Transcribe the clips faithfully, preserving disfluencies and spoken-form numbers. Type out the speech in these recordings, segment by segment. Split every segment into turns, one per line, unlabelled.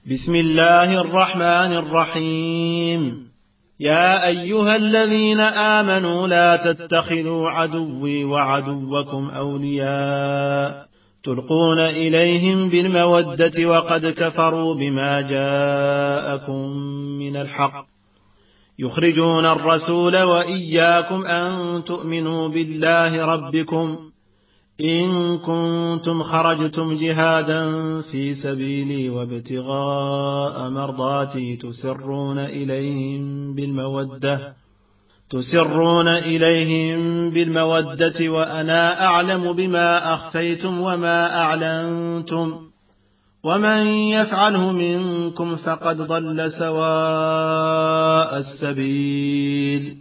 بسم الله الرحمن الرحيم. يا أيها الذين آمنوا لا تتخذوا عدوي وعدوكم أولياء تلقون إليهم بالمودة وقد كفروا بما جاءكم من الحق يخرجون الرسول وإياكم أن تؤمنوا بالله ربكم إن كنتم خرجتم جهادا في سبيلي وابتغاء مرضاتي تسرون إليهم بالمودة تسرون إليهم بالمودة وأنا أعلم بما أخفيتم وما أعلنتم ومن يفعله منكم فقد ضل سواء السبيل.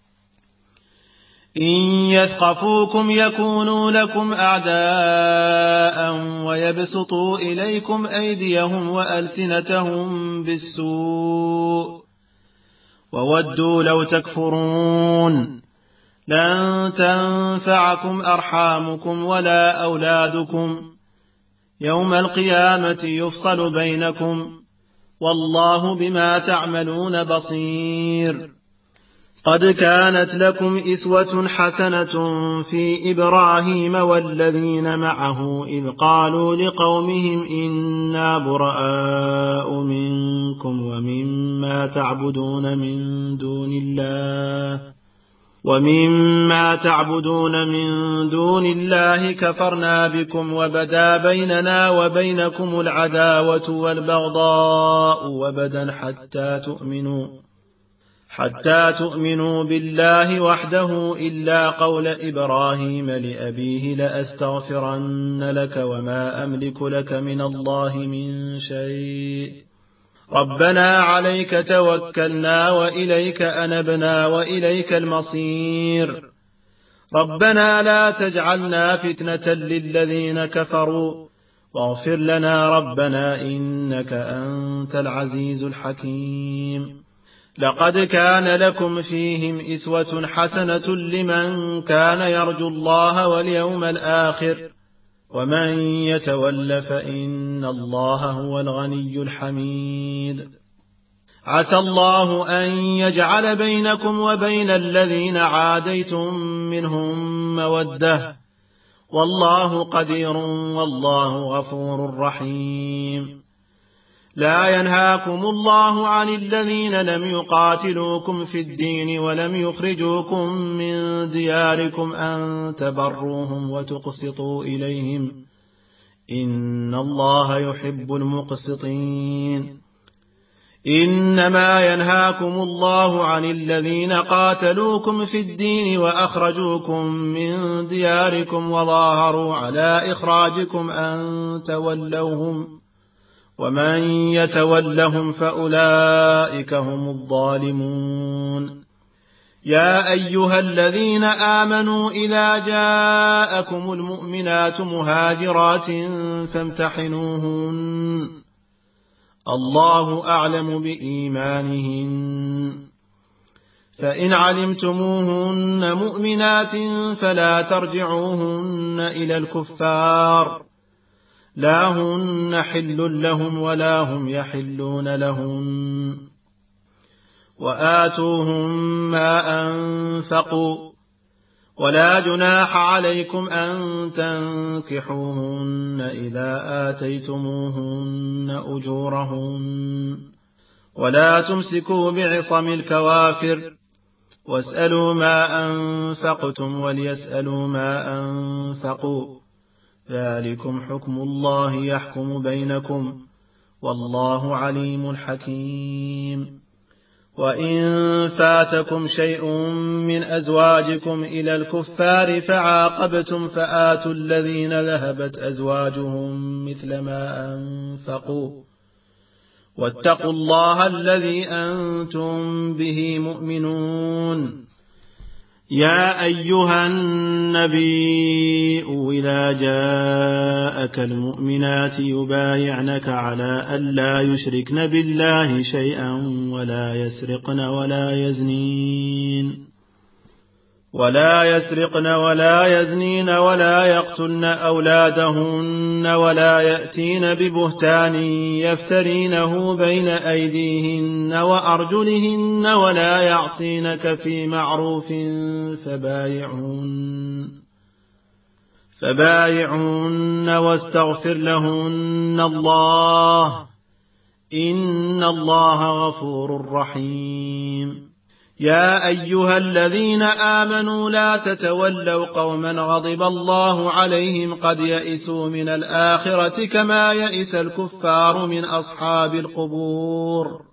إن يثقفوكم يكونوا لكم أعداء ويبسطوا إليكم أيديهم وألسنتهم بالسوء وودوا لو تكفرون. لن تنفعكم أرحامكم ولا أولادكم يوم القيامة يفصل بينكم والله بما تعملون بصير. قد كانت لكم إسوة حسنة في إبراهيم والذين معه إذ قالوا لقومهم إنا براء منكم ومما تعبدون من دون الله ومما تعبدون من دون الله كفرنا بكم وبدا بيننا وبينكم العداوة والبغضاء وبدا حتى تؤمنوا حتى تؤمنوا بالله وحده إلا قول إبراهيم لأبيه لأستغفرن لك وما أملك لك من الله من شيء ربنا عليك توكلنا وإليك أنبنا وإليك المصير ربنا لا تجعلنا فتنة للذين كفروا واغفر لنا ربنا إنك أنت العزيز الحكيم. لقد كان لكم فيهم إسوة حسنة لمن كان يرجو الله واليوم الآخر ومن يتول فإن الله هو الغني الحميد. عسى الله أن يجعل بينكم وبين الذين عاديتم منهم مودة والله قدير والله غفور رحيم. لا ينهاكم الله عن الذين لم يقاتلوكم في الدين ولم يخرجوكم من دياركم أن تبروهم وتقسطوا إليهم إن الله يحب المقسطين. إنما ينهاكم الله عن الذين قاتلوكم في الدين وأخرجوكم من دياركم وظاهروا على إخراجكم أن تولوهم ومن يتولهم فأولئك هم الظالمون. يا أيها الذين آمنوا إذا جاءكم المؤمنات مهاجرات فامتحنوهن الله أعلم بإيمانهن فإن علمتموهن مؤمنات فلا ترجعوهن إلى الكفار لا هن حل لهم ولا هم يحلون لهم وآتوهم ما أنفقوا ولا جناح عليكم أن تنكحوهن إذا آتيتموهن أجورهن ولا تمسكوا بعصم الكوافر واسألوا ما أنفقتم وليسألوا ما أنفقوا ذلكم حكم الله يحكم بينكم والله عليم حكيم. وإن فاتكم شيء من أزواجكم إلى الكفار فعاقبتم فآتوا الذين ذهبت أزواجهم مثل ما أنفقوا واتقوا الله الذي أنتم به مؤمنون. يا أيها النبي إذا جاءك المؤمنات يبايعنك على ألا يشركن بالله شيئا ولا يسرقن ولا يزنين ولا يسرقن ولا يزنين ولا يقتلن أولادهن ولا يأتين ببهتان يفترينه بين أيديهن وأرجلهن ولا يعصينك في معروف فبايعهن فبايعهن واستغفر لهن الله إن الله غفور رحيم. يا أيها الذين آمنوا لا تتولوا قوما غضب الله عليهم قد يئسوا من الآخرة كما يئس الكفار من أصحاب القبور